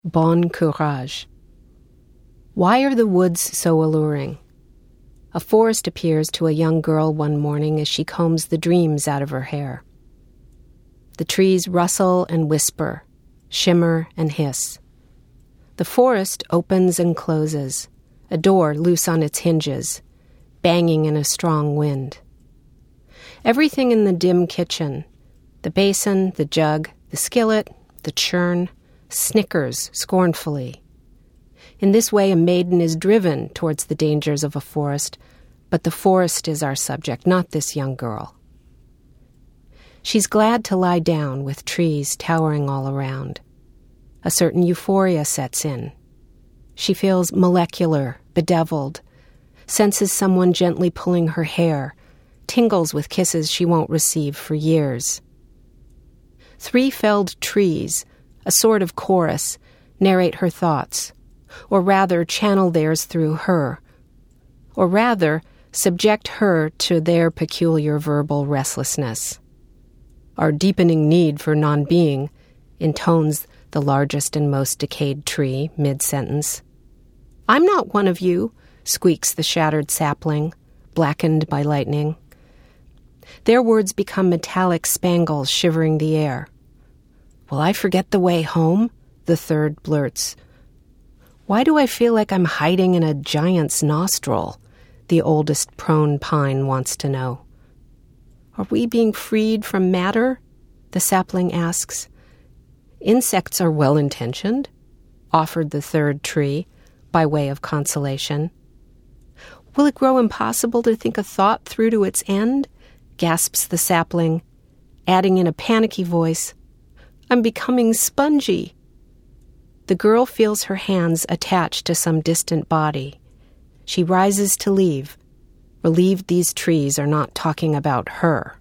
Bon courage. Why are the woods so alluring? A forest appears to a young girl one morning as she combs the dreams out of her hair. The trees rustle and whisper, shimmer and hiss. The forest opens and closes, a door loose on its hinges, banging in a strong wind. Everything in the dim kitchen, the basin, the jug, the skillet, the churn, snickers scornfully. In this way, a maiden is driven towards the dangers of a forest, but the forest is our subject, not this young girl. She's glad to lie down with trees towering all around. A certain euphoria sets in. She feels molecular, bedeviled, senses someone gently pulling her hair, tingles with kisses she won't receive for years. 3 felled trees, a sort of chorus, narrate her thoughts, or rather channel theirs through her, or rather subject her to their peculiar verbal restlessness. Our deepening need for non-being intones the largest and most decayed tree mid-sentence. "I'm not one of you," squeaks the shattered sapling, blackened by lightning. Their words become metallic spangles shivering the air. "Will I forget the way home?" the third blurts. "Why do I feel like I'm hiding in a giant's nostril?" the oldest prone pine wants to know. "Are we being freed from matter?" the sapling asks. "Insects are well-intentioned," offered the third tree, by way of consolation. "Will it grow impossible to think a thought through to its end?" gasps the sapling, adding in a panicky voice, "I'm becoming spongy." The girl feels her hands attached to some distant body. She rises to leave, relieved these trees are not talking about her.